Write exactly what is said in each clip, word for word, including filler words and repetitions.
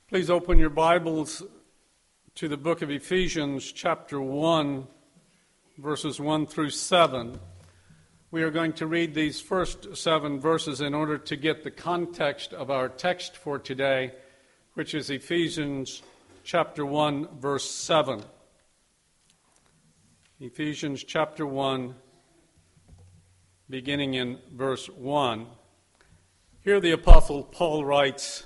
Please open your Bibles to the book of Ephesians, chapter one, verses one through seven. We are going to read these first seven verses in order to get the context of our text for today, which is Ephesians chapter one, verse seven. Ephesians chapter one, beginning in verse one. Here the Apostle Paul writes,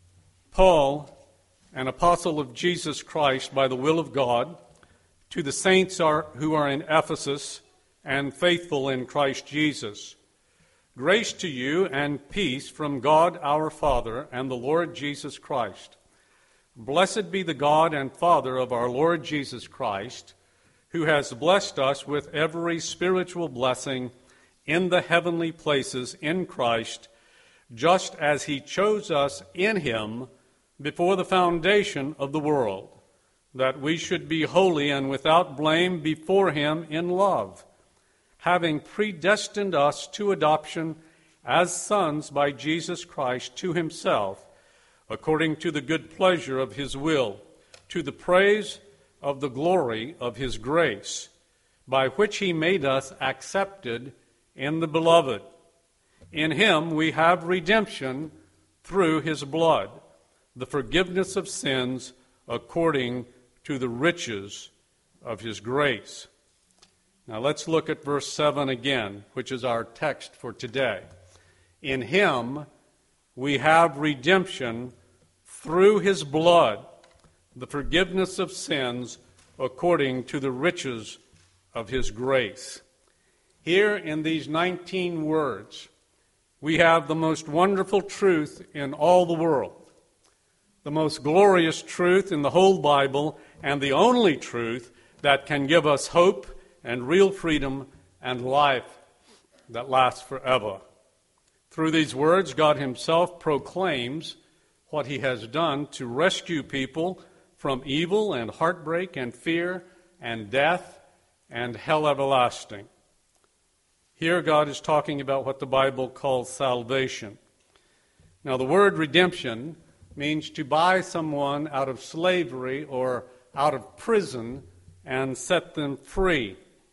Paul, an apostle of Jesus Christ by the will of God, to the saints are, who are in Ephesus and faithful in Christ Jesus. Grace to you and peace from God our Father and the Lord Jesus Christ. Blessed be the God and Father of our Lord Jesus Christ, who has blessed us with every spiritual blessing in the heavenly places in Christ, just as he chose us in him before the foundation of the world, that we should be holy and without blame before him in love, having predestined us to adoption as sons by Jesus Christ to himself, according to the good pleasure of his will, to the praise of the glory of his grace, by which he made us accepted in the Beloved. In him we have redemption through his blood, the forgiveness of sins according to the riches of his grace. Now let's look at verse seven again, which is our text for today. In him we have redemption through his blood, the forgiveness of sins according to the riches of his grace. Here in these nineteen words, we have the most wonderful truth in all the world, the most glorious truth in the whole Bible, and the only truth that can give us hope and real freedom and life that lasts forever. Through these words, God himself proclaims what he has done to rescue people from evil and heartbreak and fear and death and hell everlasting. Here God is talking about what the Bible calls salvation. Now the word redemption means to buy someone out of slavery or out of prison and set them free.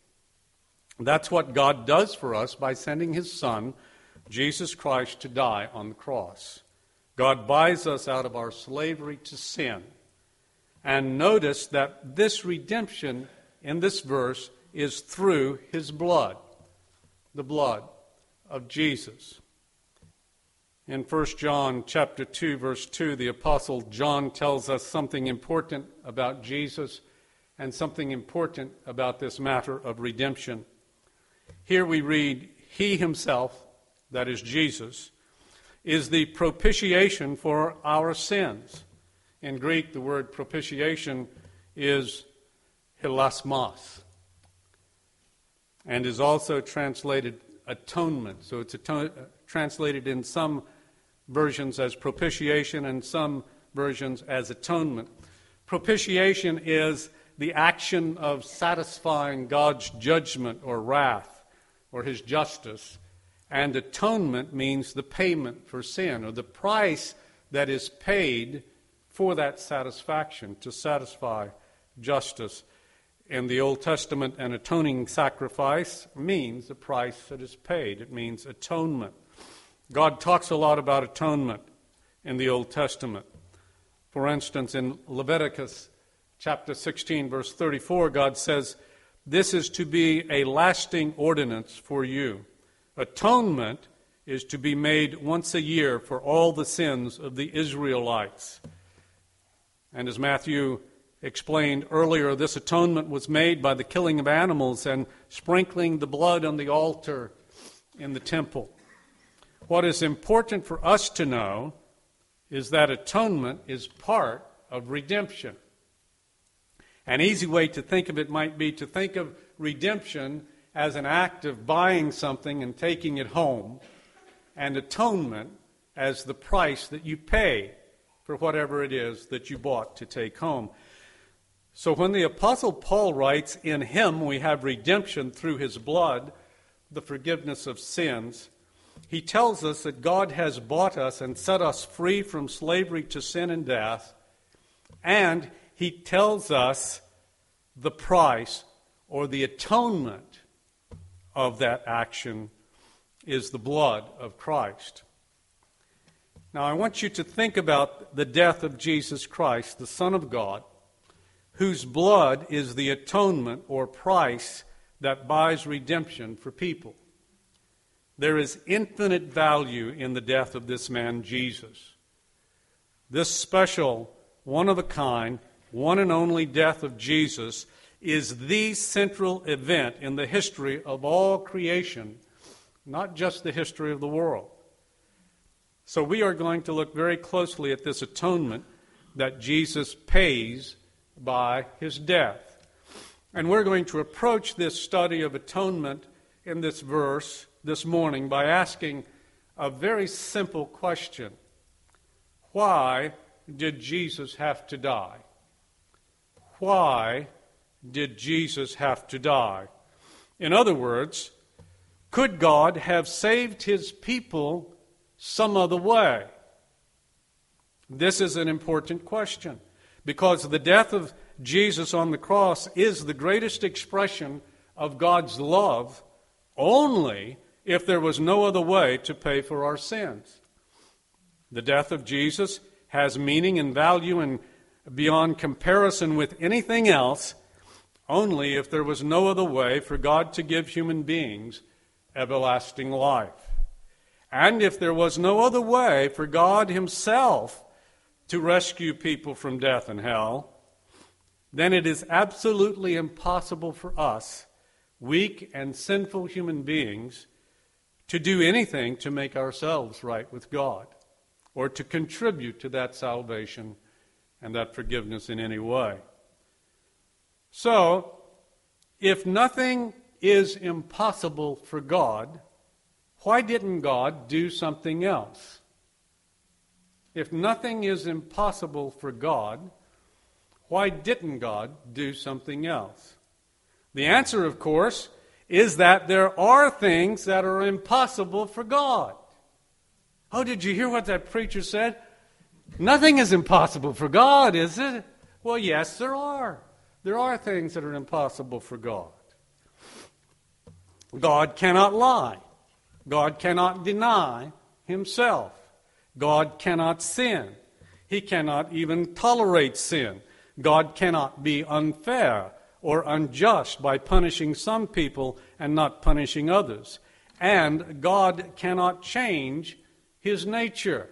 That's what God does for us by sending his Son, Jesus Christ, to die on the cross. God buys us out of our slavery to sin. And notice that this redemption in this verse is through his blood, the blood of Jesus. In First John chapter two, verse two, the Apostle John tells us something important about Jesus and something important about this matter of redemption. Here we read, he himself, that is Jesus, is the propitiation for our sins. In Greek, the word propitiation is hilasmos, and is also translated atonement. So it's aton- translated in some versions as propitiation and some versions as atonement. Propitiation is the action of satisfying God's judgment or wrath or his justice. And atonement means the payment for sin, or the price that is paid for that satisfaction, to satisfy justice. In the Old Testament, an atoning sacrifice means the price that is paid. It means atonement. God talks a lot about atonement in the Old Testament. For instance, in Leviticus chapter sixteen, verse thirty-four, God says, this is to be a lasting ordinance for you. Atonement is to be made once a year for all the sins of the Israelites. And as Matthew explained earlier, this atonement was made by the killing of animals and sprinkling the blood on the altar in the temple. What is important for us to know is that atonement is part of redemption. An easy way to think of it might be to think of redemption as an act of buying something and taking it home, and atonement as the price that you pay for whatever it is that you bought to take home. So when the Apostle Paul writes, in him we have redemption through his blood, the forgiveness of sins, he tells us that God has bought us and set us free from slavery to sin and death, and he tells us the price or the atonement of that action is the blood of Christ. Now, I want you to think about the death of Jesus Christ, the Son of God, whose blood is the atonement or price that buys redemption for people. There is infinite value in the death of this man, Jesus. This special, one-of-a-kind, one and only death of Jesus is the central event in the history of all creation, not just the history of the world. So we are going to look very closely at this atonement that Jesus pays by his death. And we're going to approach this study of atonement in this verse this morning by asking a very simple question. Why did Jesus have to die? Why did Jesus have to die? In other words, could God have saved his people some other way? This is an important question, because the death of Jesus on the cross is the greatest expression of God's love only if there was no other way to pay for our sins. The death of Jesus has meaning and value and beyond comparison with anything else only if there was no other way for God to give human beings everlasting life. And if there was no other way for God himself to rescue people from death and hell, then it is absolutely impossible for us, weak and sinful human beings, to do anything to make ourselves right with God or to contribute to that salvation and that forgiveness in any way. So, if nothing is impossible for God, why didn't God do something else? If nothing is impossible for God, why didn't God do something else? The answer, of course, is that there are things that are impossible for God. Oh, did you hear what that preacher said? Nothing is impossible for God, is it? Well, yes, there are. There are things that are impossible for God. God cannot lie. God cannot deny himself. God cannot sin. He cannot even tolerate sin. God cannot be unfair or unjust by punishing some people and not punishing others. And God cannot change his nature.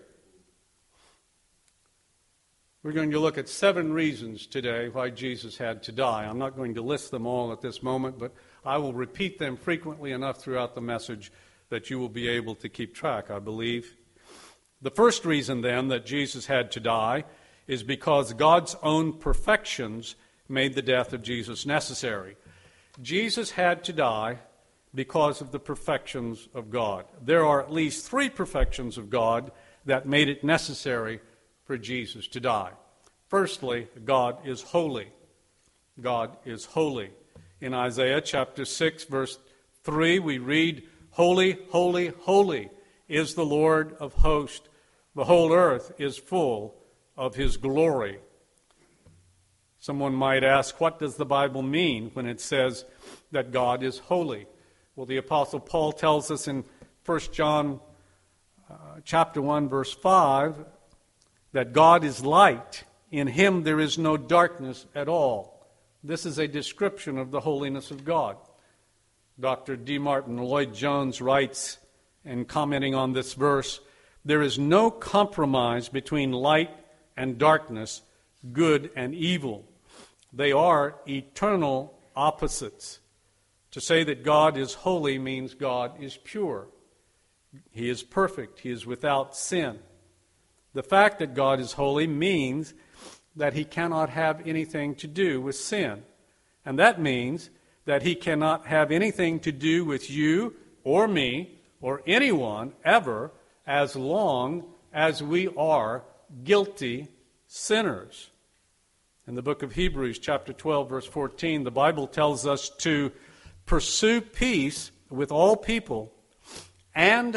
We're going to look at seven reasons today why Jesus had to die. I'm not going to list them all at this moment, but I will repeat them frequently enough throughout the message that you will be able to keep track, I believe. The first reason, then, that Jesus had to die is because God's own perfections made the death of Jesus necessary. Jesus had to die because of the perfections of God. There are at least three perfections of God that made it necessary for Jesus to die. Firstly, God is holy. God is holy. In Isaiah chapter six, verse three, we read, "Holy, holy, holy is the Lord of hosts. The whole earth is full of his glory." Someone might ask, what does the Bible mean when it says that God is holy? Well, the Apostle Paul tells us in First John uh, chapter one, verse five, that God is light. In him there is no darkness at all. This is a description of the holiness of God. Doctor D. Martin Lloyd-Jones writes, in commenting on this verse, "There is no compromise between light and darkness, good and evil. They are eternal opposites. To say that God is holy means God is pure. He is perfect. He is without sin. The fact that God is holy means that he cannot have anything to do with sin. And that means that he cannot have anything to do with you or me or anyone ever as long as we are guilty sinners." In the book of Hebrews, chapter twelve, verse fourteen, the Bible tells us to pursue peace with all people and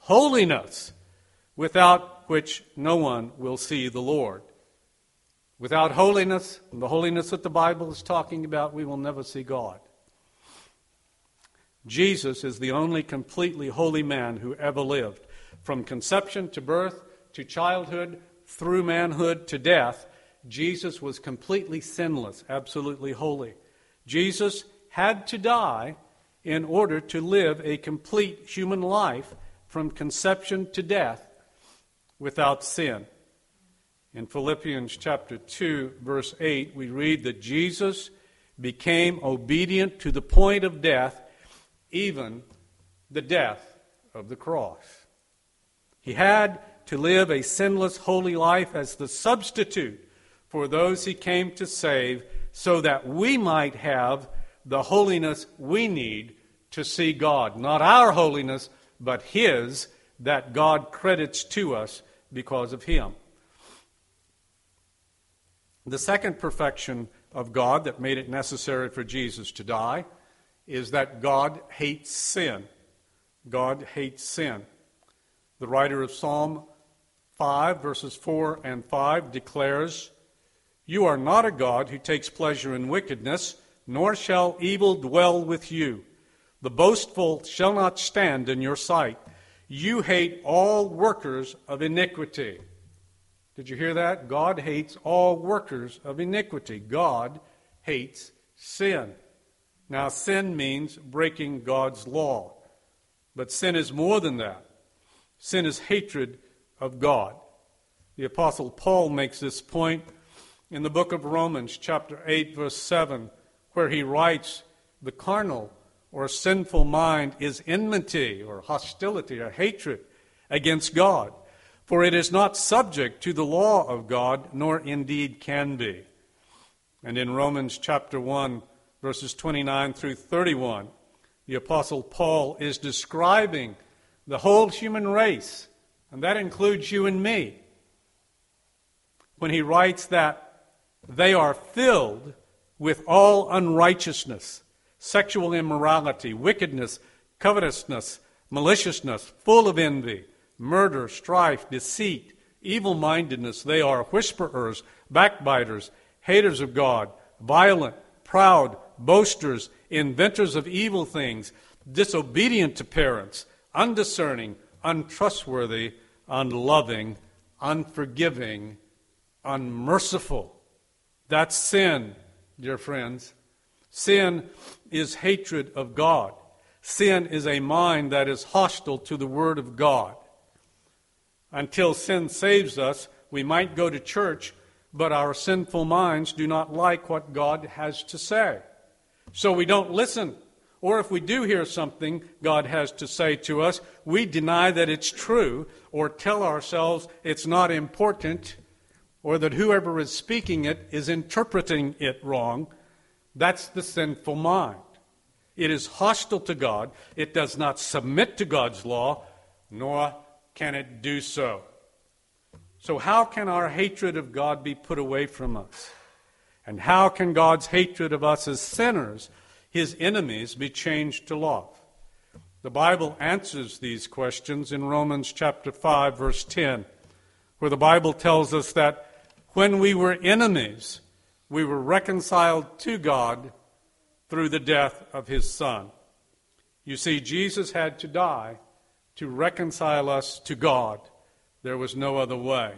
holiness, without which no one will see the Lord. Without holiness, the holiness that the Bible is talking about, we will never see God. Jesus is the only completely holy man who ever lived. From conception to birth to childhood, through manhood to death, Jesus was completely sinless, absolutely holy. Jesus had to die in order to live a complete human life from conception to death without sin. In Philippians chapter two, verse eight, we read that Jesus became obedient to the point of death, even the death of the cross. He had to live a sinless, holy life as the substitute for those he came to save, so that we might have the holiness we need to see God. Not our holiness, but His, that God credits to us because of Him. The second perfection of God that made it necessary for Jesus to die is that God hates sin. God hates sin. The writer of Psalm five, verses four and five declares, "You are not a God who takes pleasure in wickedness, nor shall evil dwell with you. The boastful shall not stand in your sight. You hate all workers of iniquity." Did you hear that? God hates all workers of iniquity. God hates sin. Now, sin means breaking God's law. But sin is more than that. Sin is hatred of God. The Apostle Paul makes this point in the book of Romans, chapter eight, verse seven, where he writes, "The carnal or sinful mind is enmity or hostility or hatred against God. For it is not subject to the law of God, nor indeed can be." And in Romans chapter one, verses twenty-nine through thirty-one, the Apostle Paul is describing the whole human race, and that includes you and me, when he writes that they are filled with all unrighteousness, sexual immorality, wickedness, covetousness, maliciousness, full of envy, murder, strife, deceit, evil-mindedness. They are whisperers, backbiters, haters of God, violent, proud, boasters, inventors of evil things, disobedient to parents, undiscerning, untrustworthy, unloving, unforgiving, unmerciful. That's sin, dear friends. Sin is hatred of God. Sin is a mind that is hostile to the Word of God. Until sin saves us, we might go to church, but our sinful minds do not like what God has to say. So we don't listen. Or if we do hear something God has to say to us, we deny that it's true, or tell ourselves it's not important, or that whoever is speaking it is interpreting it wrong. That's the sinful mind. It is hostile to God. It does not submit to God's law, nor can it do so. So how can our hatred of God be put away from us? And how can God's hatred of us as sinners, His enemies, be changed to love? The Bible answers these questions in Romans chapter five, verse ten, where the Bible tells us that when we were enemies, we were reconciled to God through the death of His Son. You see, Jesus had to die to reconcile us to God. There was no other way.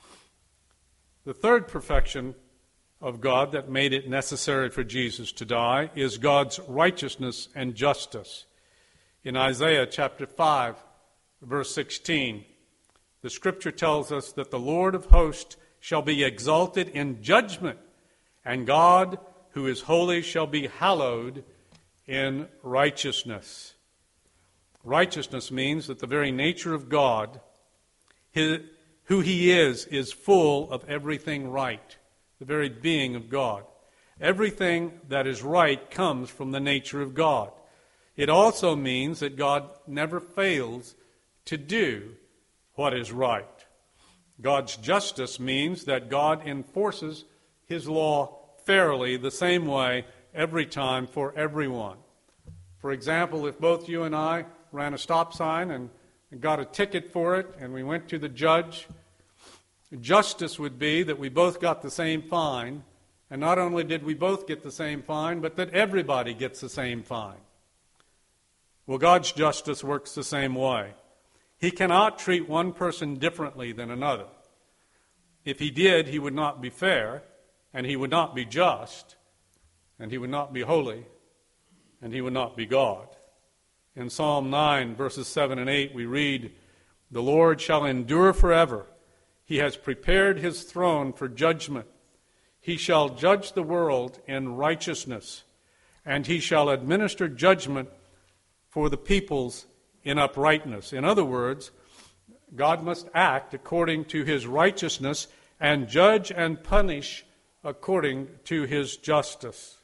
The third perfection of God that made it necessary for Jesus to die is God's righteousness and justice. In Isaiah chapter five, verse sixteen, the Scripture tells us that the Lord of hosts shall be exalted in judgment, and God, who is holy, shall be hallowed in righteousness. Righteousness means that the very nature of God, his, who He is, is full of everything right, the very being of God. Everything that is right comes from the nature of God. It also means that God never fails to do what is right. God's justice means that God enforces His law fairly, the same way, every time for everyone. For example, if both you and I ran a stop sign and and got a ticket for it, and we went to the judge. Justice would be that we both got the same fine, and not only did we both get the same fine, but that everybody gets the same fine. Well, God's justice works the same way. He cannot treat one person differently than another. If he did, he would not be fair, and he would not be just, and he would not be holy, and he would not be God. In Psalm nine, verses seven and eight, we read, "The Lord shall endure forever. He has prepared his throne for judgment. He shall judge the world in righteousness, and he shall administer judgment for the peoples in uprightness." In other words, God must act according to his righteousness and judge and punish according to his justice.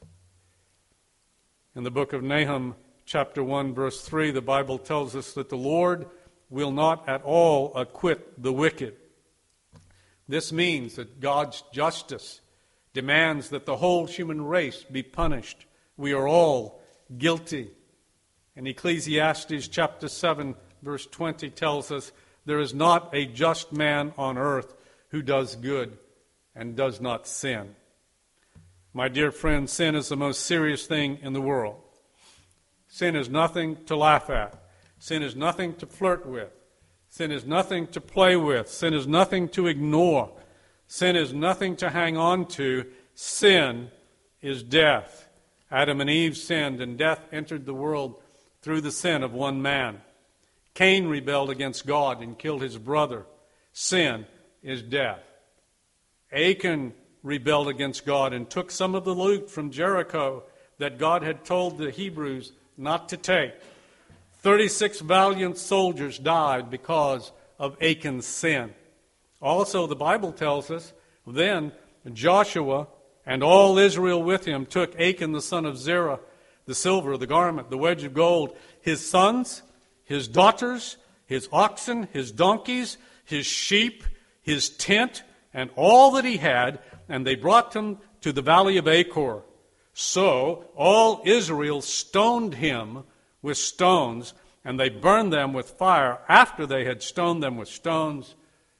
In the book of Nahum, chapter one, verse three, the Bible tells us that the Lord will not at all acquit the wicked. This means that God's justice demands that the whole human race be punished. We are all guilty. And Ecclesiastes chapter seven, verse twenty tells us, "There is not a just man on earth who does good and does not sin." My dear friend, sin is the most serious thing in the world. Sin is nothing to laugh at. Sin is nothing to flirt with. Sin is nothing to play with. Sin is nothing to ignore. Sin is nothing to hang on to. Sin is death. Adam and Eve sinned, and death entered the world through the sin of one man. Cain rebelled against God and killed his brother. Sin is death. Achan rebelled against God and took some of the loot from Jericho that God had told the Hebrews not to take. thirty-six valiant soldiers died because of Achan's sin. Also, the Bible tells us, then Joshua and all Israel with him took Achan the son of Zerah, the silver, the garment, the wedge of gold, his sons, his daughters, his oxen, his donkeys, his sheep, his tent, and all that he had, and they brought them to the valley of Achor. So all Israel stoned him with stones, and they burned them with fire after they had stoned them with stones.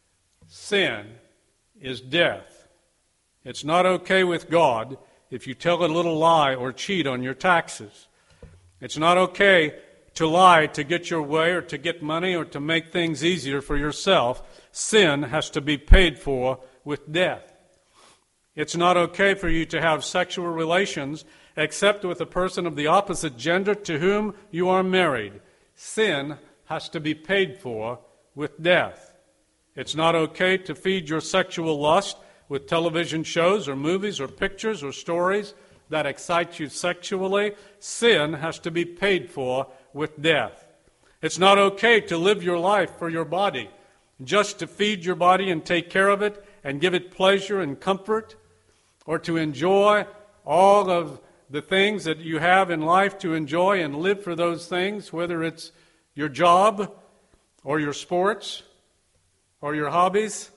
Sin is death. It's not okay with God if you tell a little lie or cheat on your taxes. It's not okay to lie to get your way or to get money or to make things easier for yourself. Sin has to be paid for with death. It's not okay for you to have sexual relations except with a person of the opposite gender to whom you are married. Sin has to be paid for with death. It's not okay to feed your sexual lust with television shows or movies or pictures or stories that excite you sexually. Sin has to be paid for with death. It's not okay to live your life for your body, just to feed your body and take care of it and give it pleasure and comfort, or to enjoy all of the things that you have in life to enjoy and live for those things, whether it's your job or your sports or your hobbies.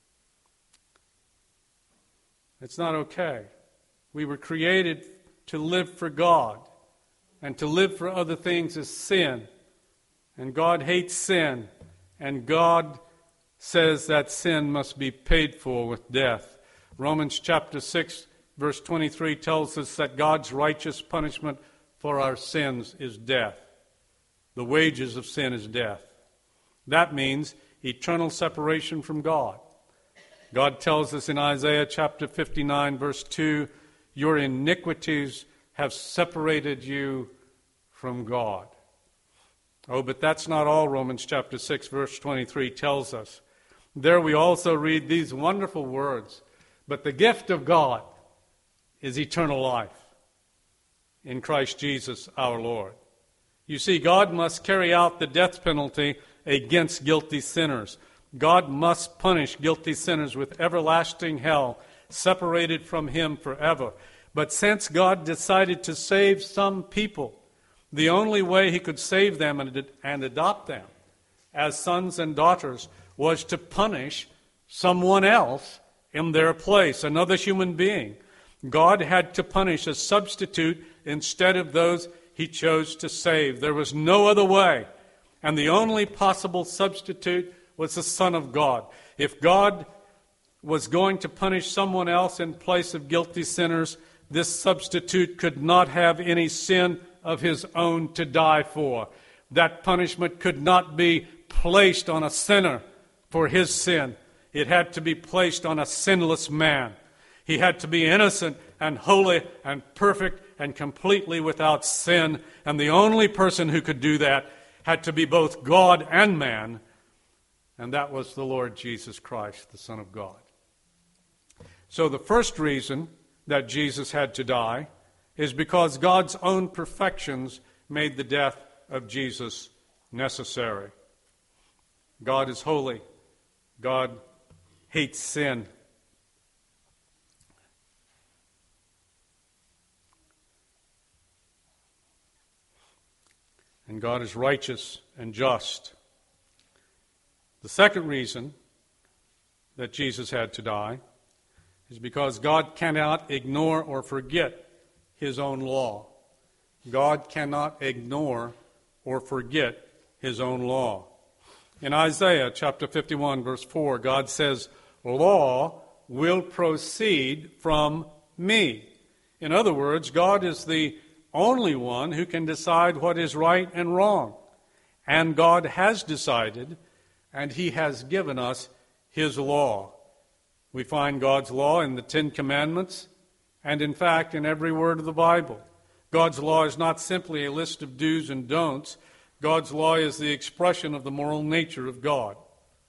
It's not okay. We were created to live for God, and to live for other things is sin. And God hates sin, and God says that sin must be paid for with death. Romans chapter six, verse twenty-three tells us that God's righteous punishment for our sins is death. The wages of sin is death. That means eternal separation from God. God tells us in Isaiah chapter fifty-nine, verse two, "Your iniquities have separated you from God." Oh, but that's not all Romans chapter six, verse twenty-three tells us. There we also read these wonderful words, "But the gift of God is eternal life in Christ Jesus our Lord." You see, God must carry out the death penalty against guilty sinners. God must punish guilty sinners with everlasting hell, separated from Him forever. But since God decided to save some people, the only way He could save them and, and adopt them as sons and daughters was to punish someone else in their place, another human being. God had to punish a substitute instead of those He chose to save. There was no other way. and the only possible substitute was the Son of God. If God was going to punish someone else in place of guilty sinners, this substitute could not have any sin of his own to die for. That punishment could not be placed on a sinner for his sin. It had to be placed on a sinless man. He had to be innocent and holy and perfect and completely without sin. And the only person who could do that had to be both God and man. And that was the Lord Jesus Christ, the Son of God. So the first reason that Jesus had to die is because God's own perfections made the death of Jesus necessary. God is holy. God hates sin. And God is righteous and just. The second reason that Jesus had to die is because God cannot ignore or forget his own law. God cannot ignore or forget his own law. In Isaiah chapter fifty-one, verse four, God says, "Law will proceed from me." In other words, God is the only one who can decide what is right and wrong. And God has decided, and he has given us his law. We find God's law in the Ten Commandments, and in fact in every word of the Bible. God's law is not simply a list of do's and don'ts. God's law is the expression of the moral nature of God.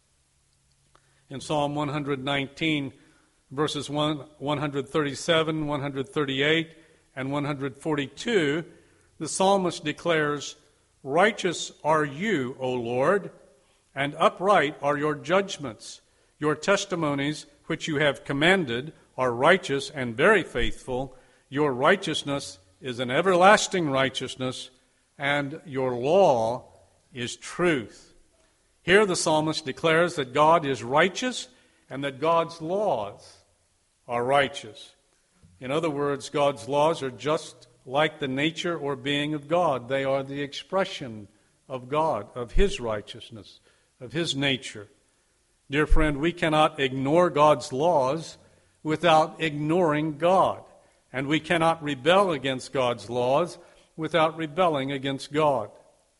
In Psalm one nineteen, verses one thirty-seven, one thirty-eight, and one forty-two, the psalmist declares, "Righteous are you, O Lord, and upright are your judgments. Your testimonies, which you have commanded, are righteous and very faithful. Your righteousness is an everlasting righteousness, and your law is truth." Here the psalmist declares that God is righteous and that God's laws are righteous. In other words, God's laws are just like the nature or being of God. They are the expression of God, of his righteousness, of his nature. Dear friend, we cannot ignore God's laws without ignoring God. And we cannot rebel against God's laws without rebelling against God.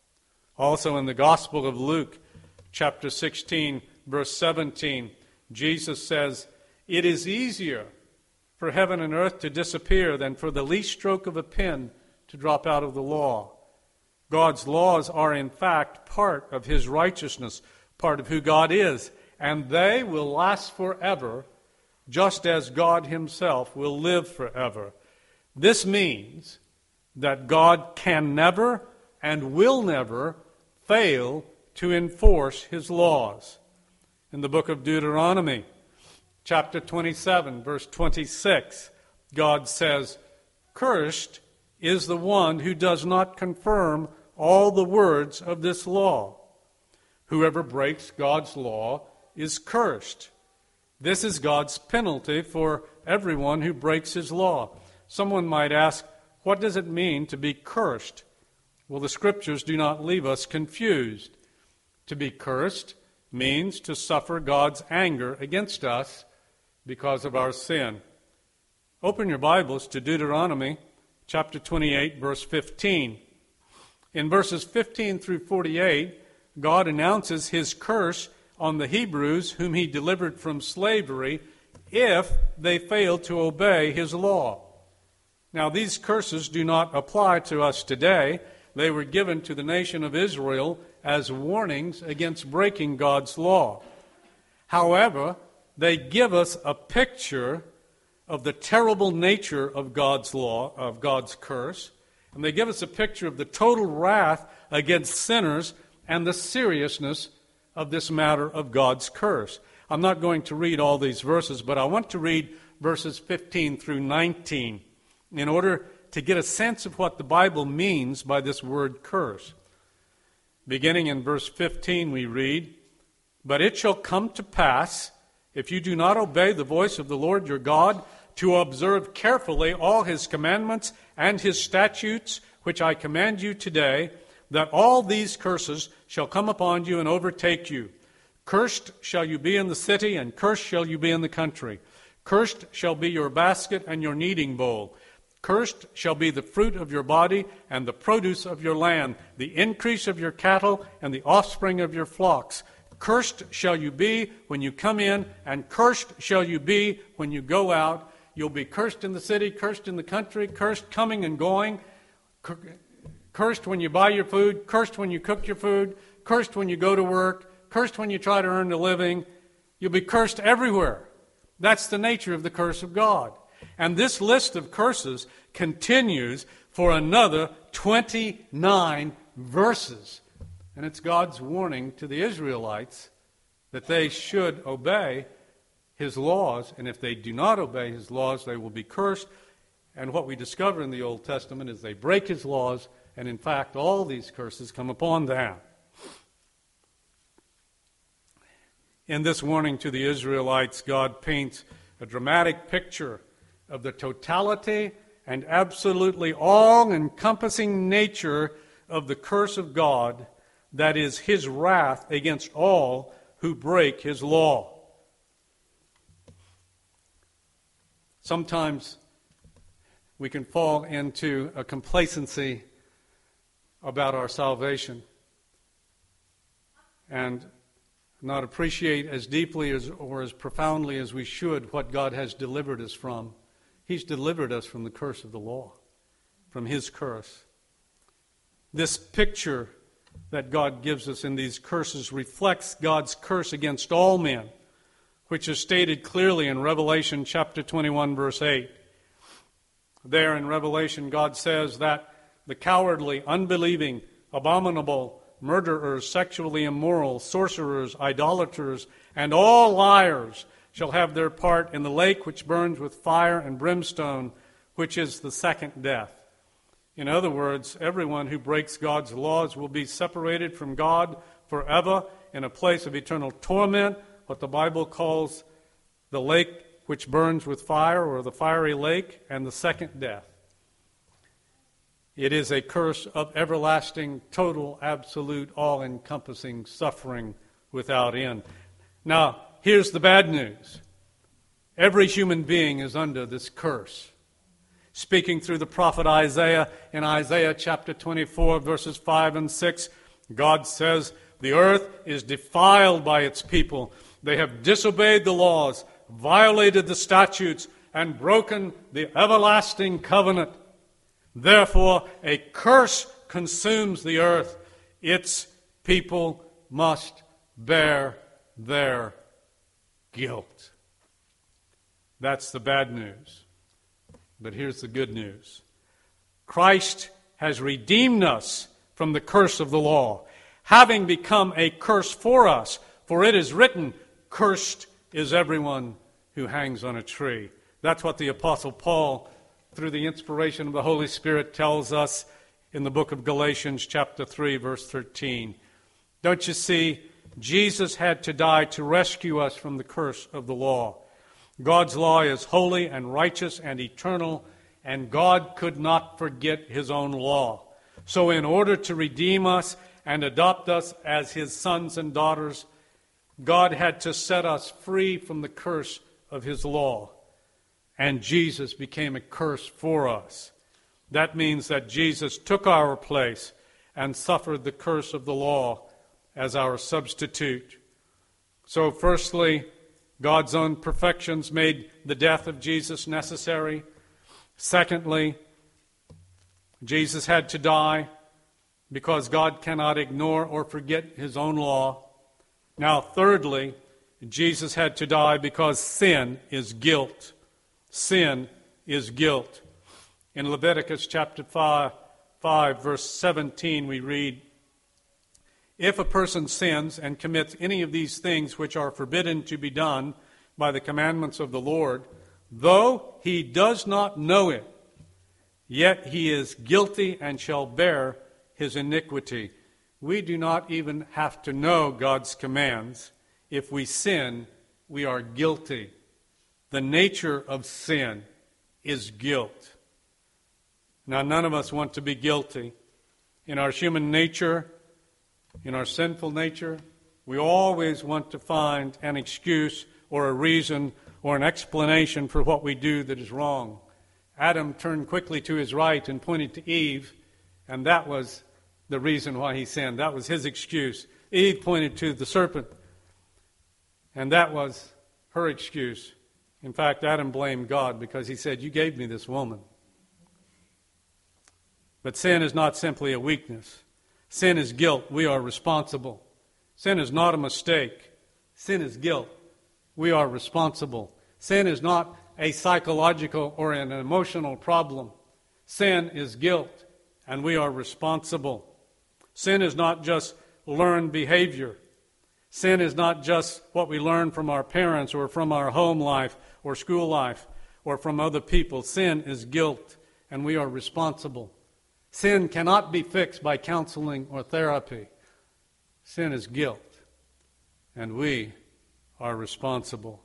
Also in the Gospel of Luke, chapter sixteen, verse seventeen, Jesus says, "It is easier for heaven and earth to disappear than for the least stroke of a pen to drop out of the law." God's laws are in fact part of his righteousness, part of who God is, and they will last forever, just as God himself will live forever. This means that God can never and will never fail to enforce his laws. In the book of Deuteronomy, chapter twenty-seven, verse twenty-six, God says, "Cursed is the one who does not confirm all the words of this law. Whoever breaks God's law is cursed." This is God's penalty for everyone who breaks his law. Someone might ask, what does it mean to be cursed? Well, the Scriptures do not leave us confused. To be cursed means to suffer God's anger against us because of our sin. Open your Bibles to Deuteronomy chapter twenty-eight, verse fifteen. In verses fifteen through forty-eight, God announces his curse on the Hebrews whom he delivered from slavery if they failed to obey his law. Now, these curses do not apply to us today. They were given to the nation of Israel as warnings against breaking God's law. However, they give us a picture of the terrible nature of God's law, of God's curse, and they give us a picture of the total wrath against sinners and the seriousness of this matter of God's curse. I'm not going to read all these verses, but I want to read verses fifteen through nineteen in order to get a sense of what the Bible means by this word curse. Beginning in verse fifteen, we read, "But it shall come to pass, if you do not obey the voice of the Lord your God, to observe carefully all his commandments and his statutes, which I command you today, that all these curses shall come upon you and overtake you. Cursed shall you be in the city, and cursed shall you be in the country. Cursed shall be your basket and your kneading bowl. Cursed shall be the fruit of your body and the produce of your land, the increase of your cattle and the offspring of your flocks. Cursed shall you be when you come in, and cursed shall you be when you go out. You'll be cursed in the city, cursed in the country, cursed coming and going, cursed when you buy your food, cursed when you cook your food, cursed when you go to work, cursed when you try to earn a living. You'll be cursed everywhere. That's the nature of the curse of God. And this list of curses continues for another twenty-nine verses. And it's God's warning to the Israelites that they should obey His laws, and if they do not obey His laws, they will be cursed. And what we discover in the Old Testament is they break His laws, and in fact, all these curses come upon them. In this warning to the Israelites, God paints a dramatic picture of the totality and absolutely all-encompassing nature of the curse of God, that is His wrath against all who break His law. Sometimes we can fall into a complacency about our salvation and not appreciate as deeply as, or as profoundly as we should what God has delivered us from. He's delivered us from the curse of the law, from His curse. This picture that God gives us in these curses reflects God's curse against all men, which is stated clearly in Revelation chapter twenty-one, verse eight. There in Revelation, God says that the cowardly, unbelieving, abominable, murderers, sexually immoral, sorcerers, idolaters, and all liars shall have their part in the lake which burns with fire and brimstone, which is the second death. In other words, everyone who breaks God's laws will be separated from God forever in a place of eternal torment, what the Bible calls the lake which burns with fire, or the fiery lake, and the second death. It is a curse of everlasting, total, absolute, all-encompassing suffering without end. Now, here's the bad news. Every human being is under this curse. Speaking through the prophet Isaiah, in Isaiah chapter twenty-four, verses five and six, God says, "The earth is defiled by its people. They have disobeyed the laws, violated the statutes, and broken the everlasting covenant. Therefore, a curse consumes the earth. Its people must bear their guilt." That's the bad news. But here's the good news. Christ has redeemed us from the curse of the law, having become a curse for us. For it is written, "Cursed is everyone who hangs on a tree." That's what the Apostle Paul, through the inspiration of the Holy Spirit, tells us in the book of Galatians chapter three, verse thirteen. Don't you see? Jesus had to die to rescue us from the curse of the law. God's law is holy and righteous and eternal, and God could not forget His own law. So in order to redeem us and adopt us as His sons and daughters, God had to set us free from the curse of His law. And Jesus became a curse for us. That means that Jesus took our place and suffered the curse of the law as our substitute. So firstly, God's own perfections made the death of Jesus necessary. Secondly, Jesus had to die because God cannot ignore or forget His own law. Now, thirdly, Jesus had to die because sin is guilt. Sin is guilt. In Leviticus chapter five, five, verse seventeen, we read, "If a person sins and commits any of these things which are forbidden to be done by the commandments of the Lord, though he does not know it, yet he is guilty and shall bear his iniquity." We do not even have to know God's commands. If we sin, we are guilty. The nature of sin is guilt. Now, none of us want to be guilty. In our human nature, in our sinful nature, we always want to find an excuse or a reason or an explanation for what we do that is wrong. Adam turned quickly to his right and pointed to Eve, and that was the reason why he sinned. That was his excuse. Eve pointed to the serpent, and that was her excuse. In fact, Adam blamed God because he said, "You gave me this woman." But sin is not simply a weakness. Sin is guilt. We are responsible. Sin is not a mistake. Sin is guilt. We are responsible. Sin is not a psychological or an emotional problem. Sin is guilt, and we are responsible. Sin is not just learned behavior. Sin is not just what we learn from our parents or from our home life or school life or from other people. Sin is guilt, and we are responsible. Sin cannot be fixed by counseling or therapy. Sin is guilt, and we are responsible.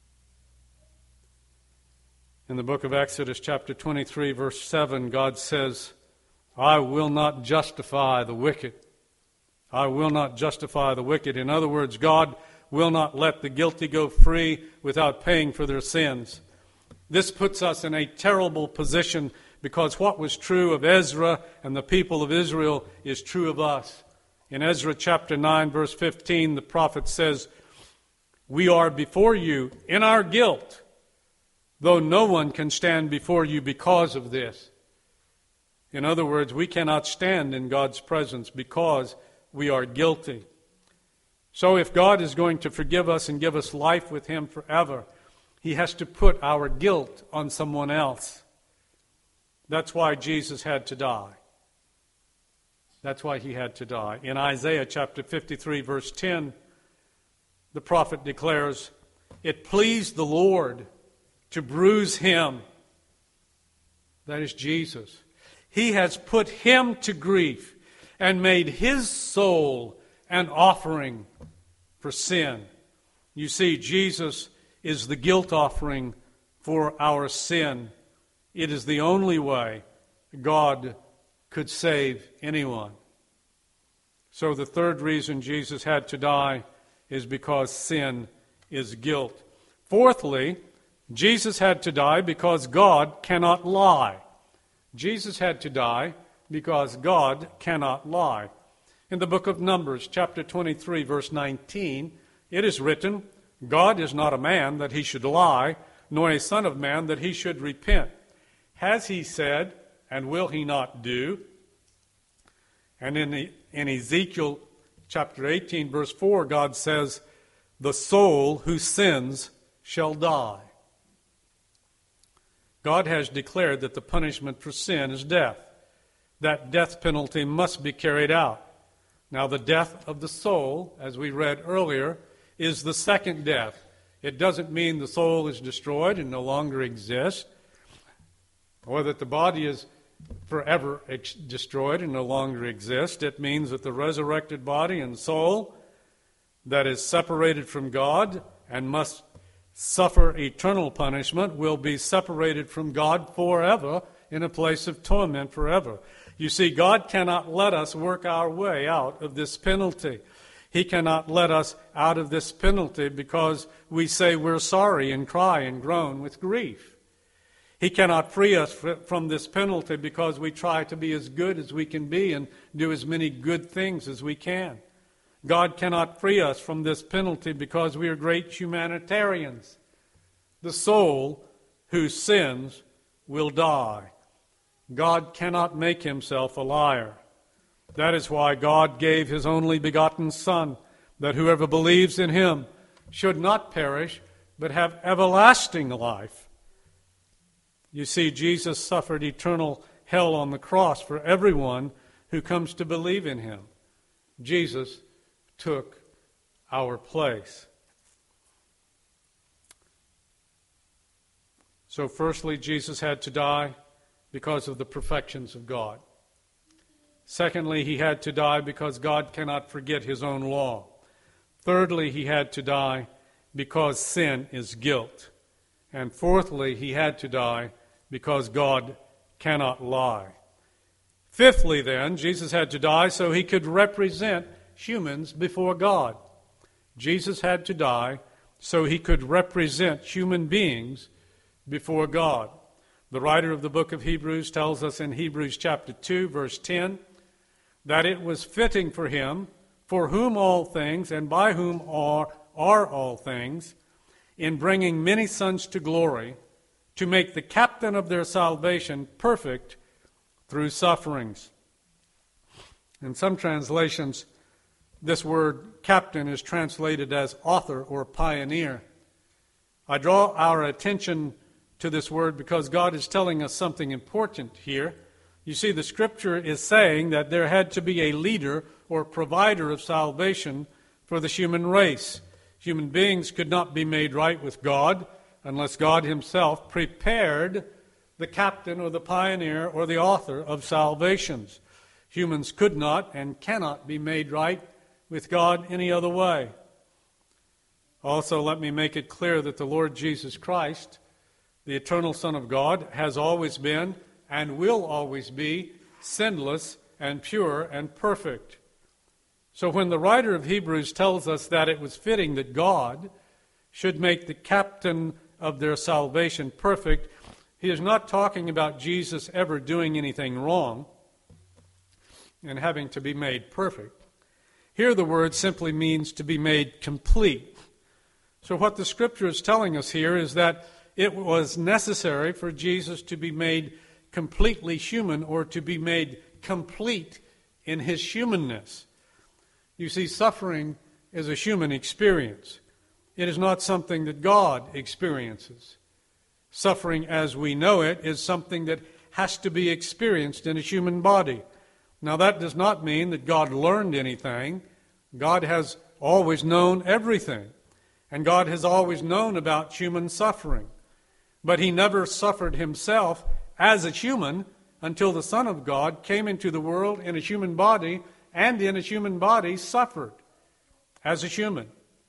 In the book of Exodus, chapter twenty-three, verse seven, God says, "I will not justify the wicked. I will not justify the wicked." In other words, God will not let the guilty go free without paying for their sins. This puts us in a terrible position because what was true of Ezra and the people of Israel is true of us. In Ezra chapter nine, verse fifteen, the prophet says, "We are before you in our guilt, though no one can stand before you because of this." In other words, we cannot stand in God's presence because we are guilty. So if God is going to forgive us and give us life with Him forever, He has to put our guilt on someone else. That's why Jesus had to die. That's why He had to die. In Isaiah chapter fifty-three, verse ten, the prophet declares, "It pleased the Lord to bruise Him." That is Jesus. He has put Him to grief and made His soul an offering for sin. You see, Jesus is the guilt offering for our sin. It is the only way God could save anyone. So the third reason Jesus had to die is because sin is guilt. Fourthly, Jesus had to die because God cannot lie. Jesus had to die because God cannot lie. In the book of Numbers, chapter twenty-three, verse nineteen, it is written, "God is not a man that He should lie, nor a son of man that He should repent. Has He said, and will He not do?" And in, the, in Ezekiel chapter eighteen, verse four, God says, "The soul who sins shall die." God has declared that the punishment for sin is death. That death penalty must be carried out. Now, the death of the soul, as we read earlier, is the second death. It doesn't mean the soul is destroyed and no longer exists, or that the body is forever ex- destroyed and no longer exists. It means that the resurrected body and soul that is separated from God and must suffer eternal punishment will be separated from God forever in a place of torment forever. You see, God cannot let us work our way out of this penalty. He cannot let us out of this penalty because we say we're sorry and cry and groan with grief. He cannot free us from this penalty because we try to be as good as we can be and do as many good things as we can. God cannot free us from this penalty because we are great humanitarians. The soul who sins will die. God cannot make Himself a liar. That is why God gave His only begotten Son, that whoever believes in Him should not perish, but have everlasting life. You see, Jesus suffered eternal hell on the cross for everyone who comes to believe in Him. Jesus took our place. So firstly, Jesus had to die because of the perfections of God. Secondly, He had to die because God cannot forget His own law. Thirdly, He had to die because sin is guilt. And fourthly, He had to die because God cannot lie. Fifthly, then, Jesus had to die so he could represent humans before God. Jesus had to die so he could represent human beings before God. The writer of the book of Hebrews tells us in Hebrews chapter two, verse ten, that it was fitting for him, for whom all things and by whom are, are all things, in bringing many sons to glory, to make the captain of their salvation perfect through sufferings. In some translations, this word captain is translated as author or pioneer. I draw our attention to this word because God is telling us something important here. You see, the Scripture is saying that there had to be a leader or provider of salvation for the human race. Human beings could not be made right with God unless God himself prepared the captain or the pioneer or the author of salvations. Humans could not and cannot be made right with God any other way. Also, let me make it clear that the Lord Jesus Christ, the eternal Son of God, has always been and will always be sinless and pure and perfect. So when the writer of Hebrews tells us that it was fitting that God should make the captain of their salvation perfect, he is not talking about Jesus ever doing anything wrong and having to be made perfect. Here the word simply means to be made complete. So what the Scripture is telling us here is that it was necessary for Jesus to be made completely human or to be made complete in his humanness. You see, suffering is a human experience. It is not something that God experiences. Suffering as we know it is something that has to be experienced in a human body. Now, that does not mean that God learned anything. God has always known everything. And God has always known about human suffering. But he never suffered himself as a human until the Son of God came into the world in a human body and in a human body suffered as a human.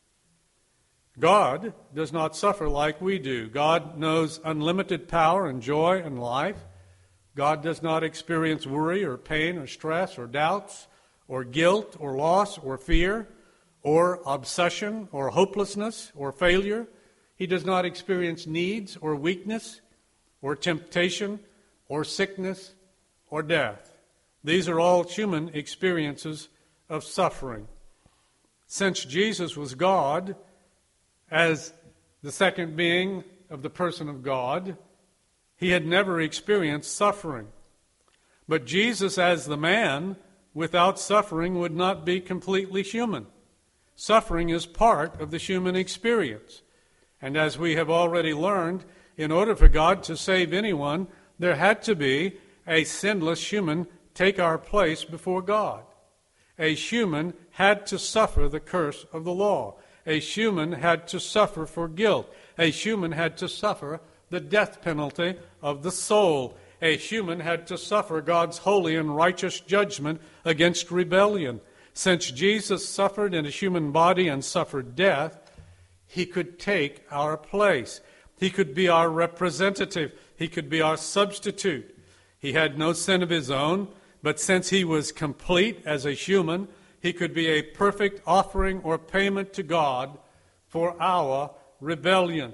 God does not suffer like we do. God knows unlimited power and joy and life. God does not experience worry or pain or stress or doubts or guilt or loss or fear or obsession or hopelessness or failure. He does not experience needs or weakness or temptation or sickness or death. These are all human experiences of suffering. Since Jesus was God, as the second being of the person of God, he had never experienced suffering. But Jesus, as the man, without suffering, would not be completely human. Suffering is part of the human experience. And as we have already learned, in order for God to save anyone, there had to be a sinless human take our place before God. A human had to suffer the curse of the law. A human had to suffer for guilt. A human had to suffer the death penalty of the soul. A human had to suffer God's holy and righteous judgment against rebellion. Since Jesus suffered in a human body and suffered death, he could take our place. He could be our representative. He could be our substitute. He had no sin of his own, but since he was complete as a human, he could be a perfect offering or payment to God for our rebellion.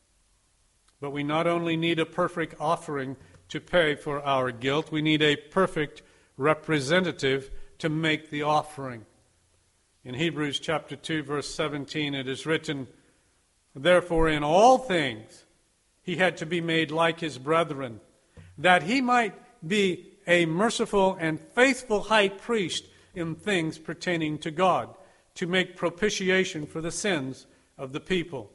But we not only need a perfect offering to pay for our guilt, we need a perfect representative to make the offering. In Hebrews chapter two, verse seventeen, it is written, "Therefore in all things he had to be made like his brethren, that he might be a merciful and faithful high priest in things pertaining to God, to make propitiation for the sins of the people."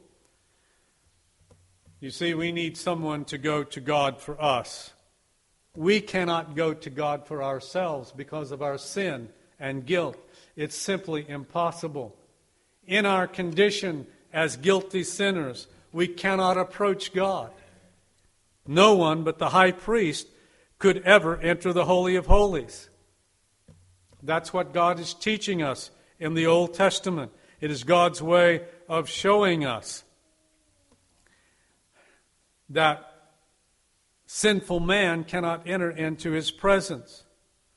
You see, we need someone to go to God for us. We cannot go to God for ourselves because of our sin and guilt. It's simply impossible. In our condition as guilty sinners, we cannot approach God. No one but the high priest could ever enter the Holy of Holies. That's what God is teaching us in the Old Testament. It is God's way of showing us that sinful man cannot enter into his presence.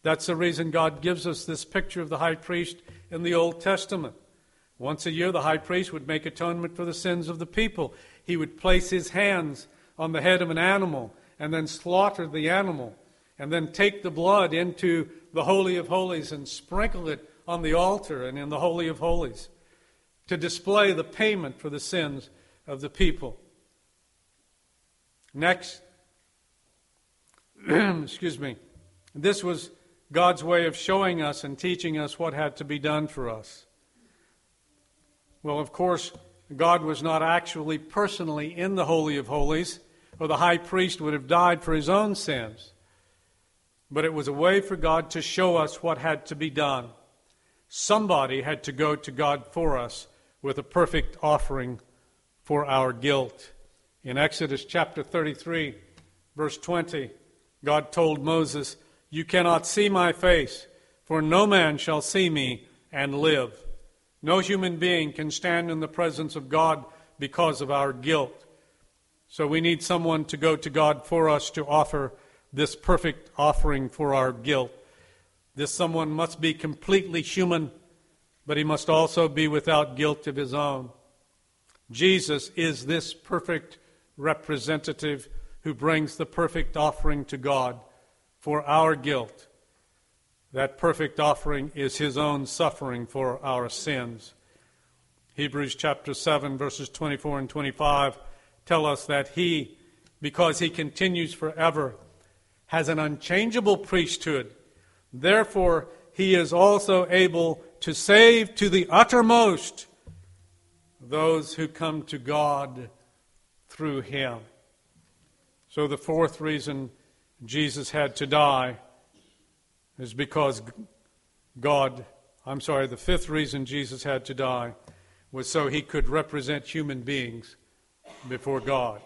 That's the reason God gives us this picture of the high priest in the Old Testament. Once a year, the high priest would make atonement for the sins of the people. He would place his hands on the head of an animal and then slaughter the animal and then take the blood into the Holy of Holies and sprinkle it on the altar and in the Holy of Holies to display the payment for the sins of the people. Next, excuse me, this was God's way of showing us and teaching us what had to be done for us. Well, of course, God was not actually personally in the Holy of Holies, or the high priest would have died for his own sins. But it was a way for God to show us what had to be done. Somebody had to go to God for us with a perfect offering for our guilt. In Exodus chapter thirty-three, verse twenty, God told Moses, "You cannot see my face, for no man shall see me and live." No human being can stand in the presence of God because of our guilt. So we need someone to go to God for us to offer this perfect offering for our guilt. This someone must be completely human, but he must also be without guilt of his own. Jesus is this perfect representative who brings the perfect offering to God for our guilt. That perfect offering is his own suffering for our sins. Hebrews chapter seven, verses twenty-four and twenty-five tell us that he, because he continues forever, has an unchangeable priesthood. Therefore, he is also able to save to the uttermost those who come to God through him. So the fourth reason Jesus had to die is because God, I'm sorry, the fifth reason Jesus had to die was so he could represent human beings before God.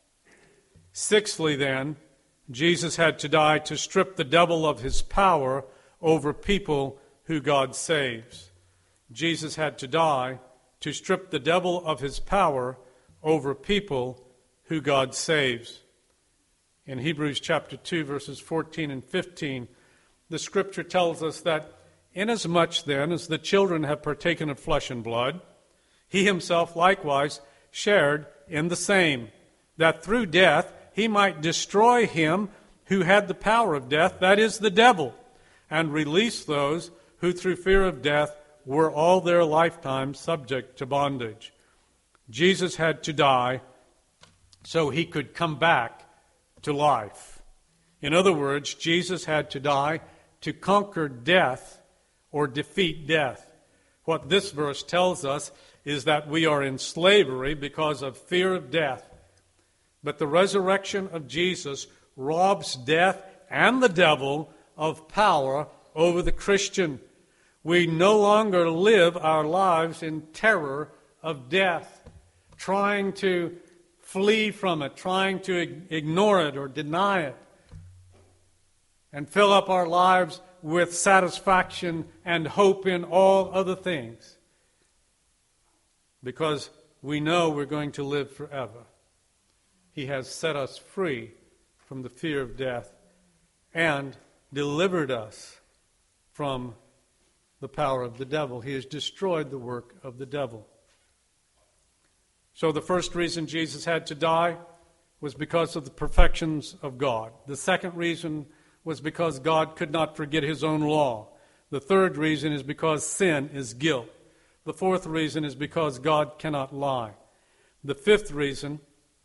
Sixthly, then, Jesus had to die to strip the devil of his power over people who God saves. Jesus had to die to strip the devil of his power over people who God saves. In Hebrews chapter two, verses fourteen and fifteen, the Scripture tells us that, "Inasmuch then as the children have partaken of flesh and blood, he himself likewise shared in the same, that through death he might destroy him who had the power of death, that is, the devil, and release those who through fear of death were all their lifetime subject to bondage." Jesus had to die so he could come back to life. In other words, Jesus had to die to conquer death or defeat death. What this verse tells us is that we are in slavery because of fear of death. But the resurrection of Jesus robs death and the devil of power over the Christian. We no longer live our lives in terror of death, trying to flee from it, trying to ignore it or deny it, and fill up our lives with satisfaction and hope in all other things, because we know we're going to live forever. He has set us free from the fear of death and delivered us from the power of the devil. He has destroyed the work of the devil. So the first reason Jesus had to die was because of the perfections of God. The second reason was because God could not forget his own law. The third reason is because sin is guilt. The fourth reason is because God cannot lie. The fifth reason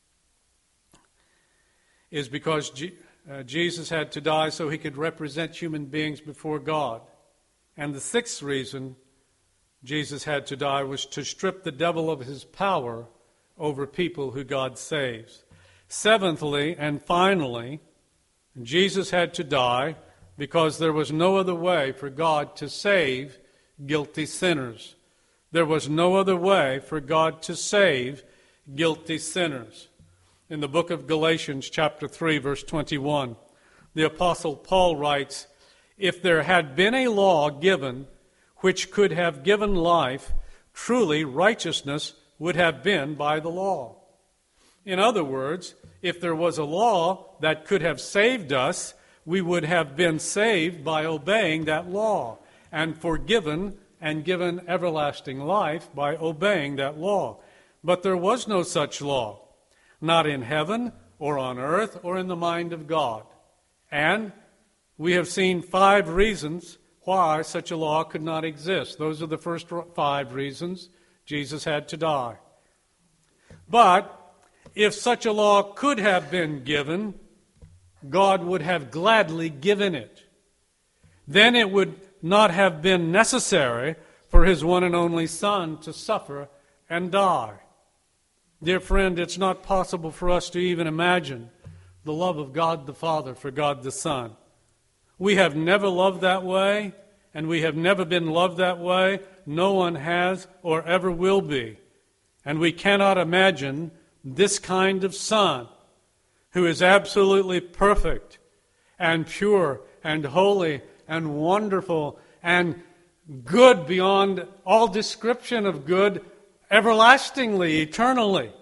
is because G- uh, Jesus had to die so he could represent human beings before God. And the sixth reason Jesus had to die was to strip the devil of his power over people who God saves. Seventhly and finally, Jesus had to die because there was no other way for God to save guilty sinners. There was no other way for God to save guilty sinners. In the book of Galatians, chapter three, verse twenty-one, the Apostle Paul writes, "If there had been a law given which could have given life, truly righteousness would have been by the law." In other words, if there was a law that could have saved us, we would have been saved by obeying that law, and forgiven and given everlasting life by obeying that law. But there was no such law, not in heaven or on earth or in the mind of God. And we have seen five reasons why such a law could not exist. Those are the first five reasons Jesus had to die. But if such a law could have been given, God would have gladly given it. Then it would not have been necessary for his one and only Son to suffer and die. Dear friend, it's not possible for us to even imagine the love of God the Father for God the Son. We have never loved that way, and we have never been loved that way. No one has or ever will be. And we cannot imagine this kind of Son who is absolutely perfect and pure and holy and wonderful and good beyond all description of good, everlastingly, eternally.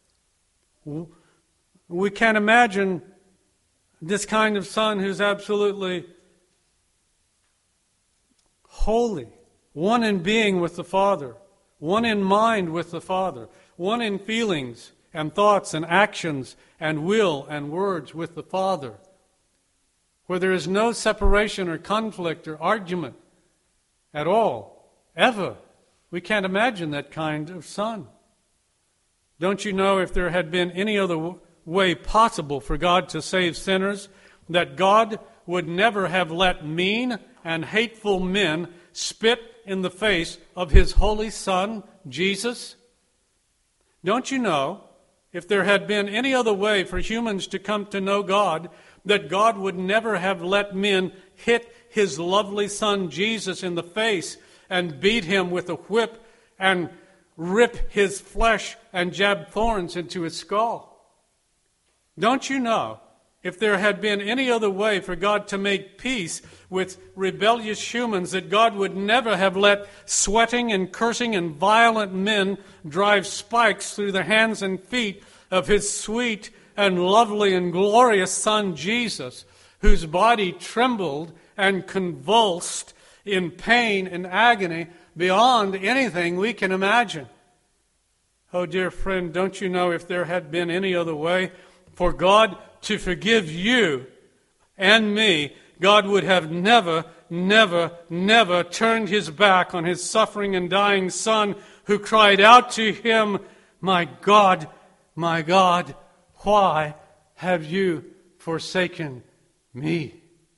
We can't imagine this kind of Son who's absolutely holy, one in being with the Father, one in mind with the Father, one in feelings and thoughts and actions and will and words with the Father, where there is no separation or conflict or argument at all, ever. We can't imagine that kind of Son. Don't you know, if there had been any other way possible for God to save sinners, that God would never have let mean and hateful men spit in the face of his holy Son, Jesus? Don't you know, if there had been any other way for humans to come to know God, that God would never have let men hit his lovely Son Jesus in the face and beat him with a whip and rip his flesh and jab thorns into his skull? Don't you know, if there had been any other way for God to make peace with rebellious humans, that God would never have let sweating and cursing and violent men drive spikes through the hands and feet of his sweet and lovely and glorious Son Jesus, whose body trembled and convulsed in pain and agony beyond anything we can imagine. Oh, dear friend, don't you know, if there had been any other way for God to forgive you and me, God would have never, never, never turned his back on his suffering and dying Son, who cried out to him, "My God, my God, why have you forsaken me?"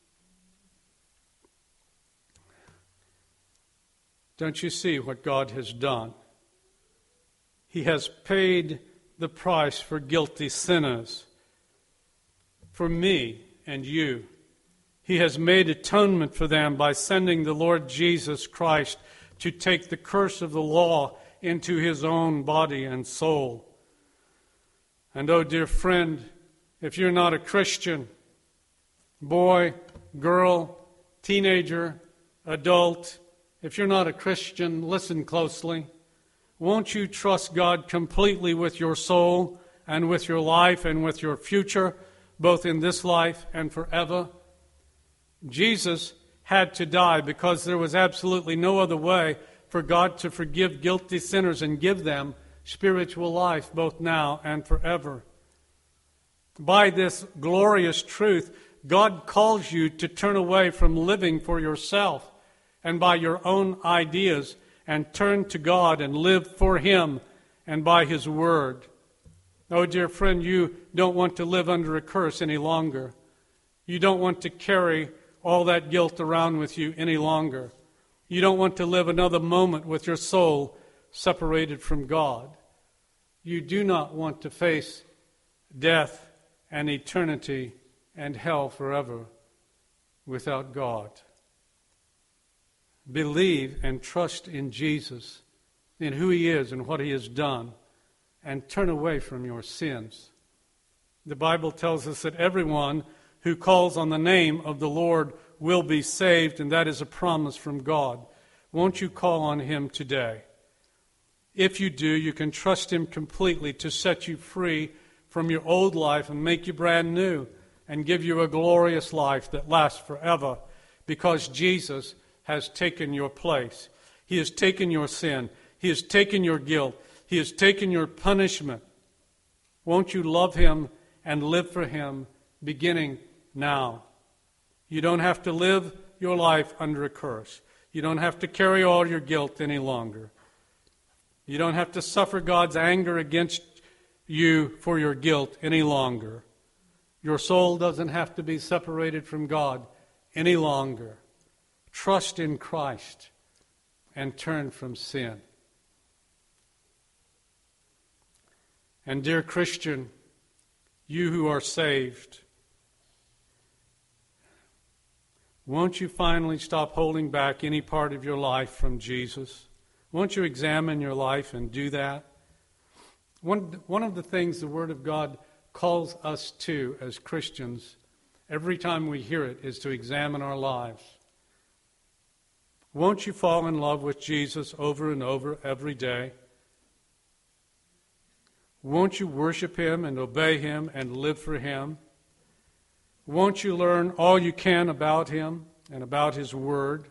Don't you see what God has done? He has paid the price for guilty sinners, for me and you. He has made atonement for them by sending the Lord Jesus Christ to take the curse of the law into his own body and soul. And oh, dear friend, if you're not a Christian, boy, girl, teenager, adult, if you're not a Christian, listen closely. Won't you trust God completely with your soul and with your life and with your future, both in this life and forever? Jesus had to die because there was absolutely no other way for God to forgive guilty sinners and give them spiritual life both now and forever. By this glorious truth, God calls you to turn away from living for yourself and by your own ideas, and turn to God and live for him and by his word. Oh, dear friend, you don't want to live under a curse any longer. You don't want to carry all that guilt around with you any longer. You don't want to live another moment with your soul separated from God. You do not want to face death and eternity and hell forever without God. Believe and trust in Jesus, in who he is and what he has done, and turn away from your sins. The Bible tells us that everyone who calls on the name of the Lord will be saved, and that is a promise from God. Won't you call on him today? If you do, you can trust him completely to set you free from your old life and make you brand new, and give you a glorious life that lasts forever, because Jesus has taken your place. He has taken your sin. He has taken your guilt. He has taken your punishment. Won't you love Him and live for Him beginning now? You don't have to live your life under a curse. You don't have to carry all your guilt any longer. You don't have to suffer God's anger against you for your guilt any longer. Your soul doesn't have to be separated from God any longer. Trust in Christ and turn from sin. And dear Christian, you who are saved, won't you finally stop holding back any part of your life from Jesus? Won't you examine your life and do that? One, one of the things the Word of God calls us to as Christians, every time we hear it, is to examine our lives. Won't you fall in love with Jesus over and over every day? Won't you worship Him and obey Him and live for Him? Won't you learn all you can about Him and about His Word?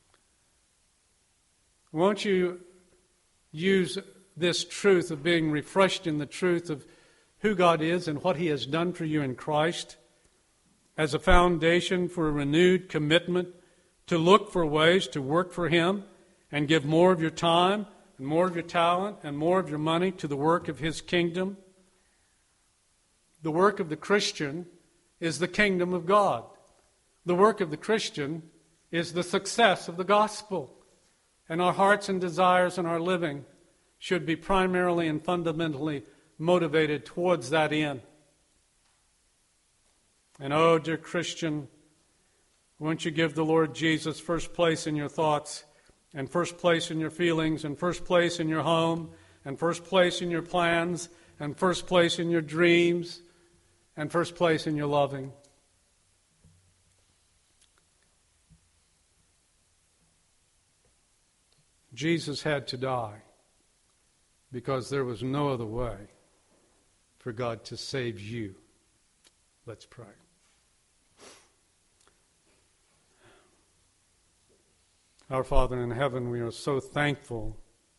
Won't you use this truth of being refreshed in the truth of who God is and what He has done for you in Christ as a foundation for a renewed commitment to look for ways to work for Him and give more of your time and more of your talent and more of your money to the work of His kingdom? The work of the Christian is the kingdom of God. The work of the Christian is the success of the gospel. And our hearts and desires and our living should be primarily and fundamentally motivated towards that end. And oh, dear Christian, won't you give the Lord Jesus first place in your thoughts, and first place in your feelings, and first place in your home, and first place in your plans, and first place in your dreams, and first place in your loving? Jesus had to die because there was no other way for God to save you. Let's pray. Our Father in heaven, we are so thankful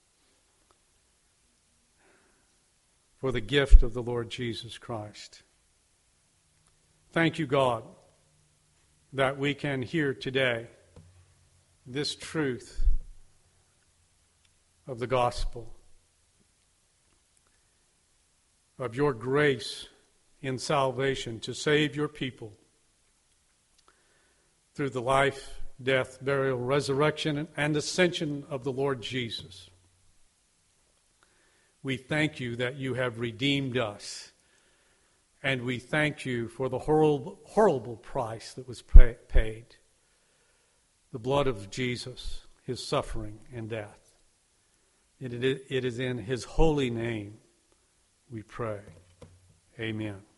for the gift of the Lord Jesus Christ. Thank you, God, that we can hear today this truth of the gospel, of your grace in salvation to save your people through the life, death, burial, resurrection, and ascension of the Lord Jesus. We thank you that you have redeemed us, and we thank you for the horrible, horrible price that was pay, paid, the blood of Jesus, His suffering and death. It, it is in His holy name we pray. Amen.